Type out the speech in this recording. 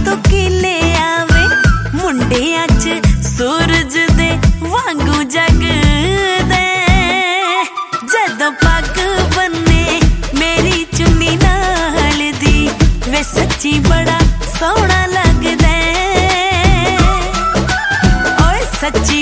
तो किले आवे मुंडियां च सूरज दे वांगू जगदे जदों पग बन्ने मेरी चुन्नी नाल दी वे सच्ची बड़ा सोहना लगदा ओए सच्ची